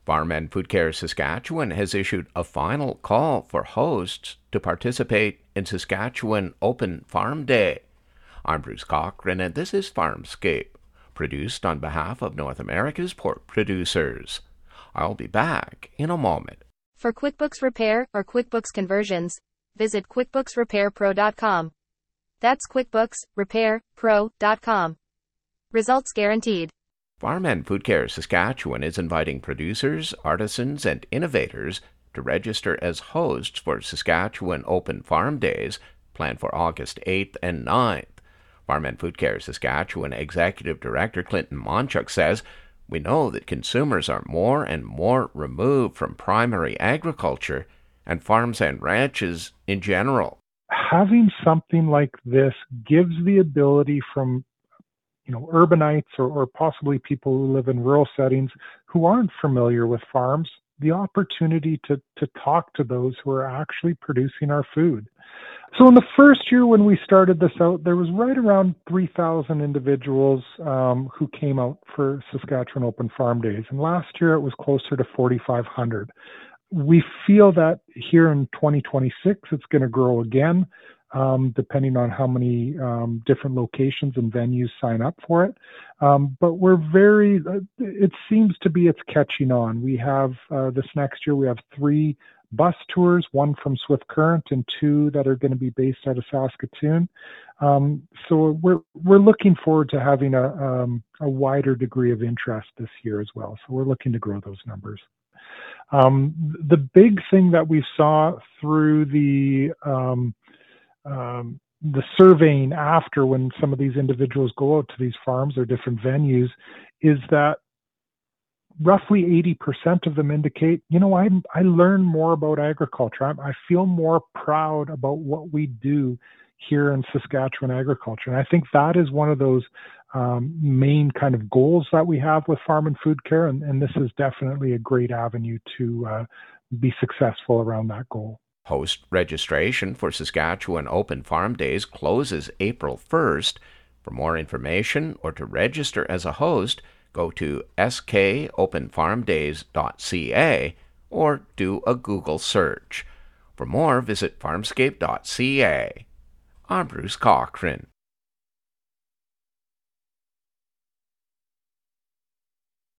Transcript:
Farm and Food Care Saskatchewan has issued a final call for hosts to participate in Saskatchewan Open Farm Day. I'm Bruce Cochran, and this is Farmscape, produced on behalf of North America's pork producers. I'll be back in a moment. For QuickBooks Repair or QuickBooks conversions, visit QuickBooksRepairPro.com. That's QuickBooksRepairPro.com. Results guaranteed. Farm and Food Care Saskatchewan is inviting producers, artisans, and innovators to register as hosts for Saskatchewan Open Farm Days, planned for August 8th and 9th. Farm and Food Care Saskatchewan Executive Director Clinton Monchuk says, "We know that consumers are more and more removed from primary agriculture and farms and ranches in general." Having something like this gives the ability from urbanites or possibly people who live in rural settings who aren't familiar with farms, the opportunity to talk to those who are actually producing our food. So in the first year when we started this out, there was right around 3,000 individuals who came out for Saskatchewan Open Farm Days. And last year it was closer to 4,500. We feel that here in 2026, it's going to grow again. Depending on how many different locations and venues sign up for it. But it seems to be it's catching on. We have, this next year, we have 3 bus tours, 1 from Swift Current and 2 that are going to be based out of Saskatoon. So we're looking forward to having a wider degree of interest this year as well. So we're looking to grow those numbers. The big thing that we saw through the surveying after, when some of these individuals go out to these farms or different venues, is that roughly 80% of them indicate, I learn more about agriculture. I feel more proud about what we do here in Saskatchewan agriculture. And I think that is one of those main kind of goals that we have with Farm and Food Care. And this is definitely a great avenue to be successful around that goal. Host registration for Saskatchewan Open Farm Days closes April 1st. For more information or to register as a host, go to skopenfarmdays.ca or do a Google search. For more, visit farmscape.ca. I'm Bruce Cochran.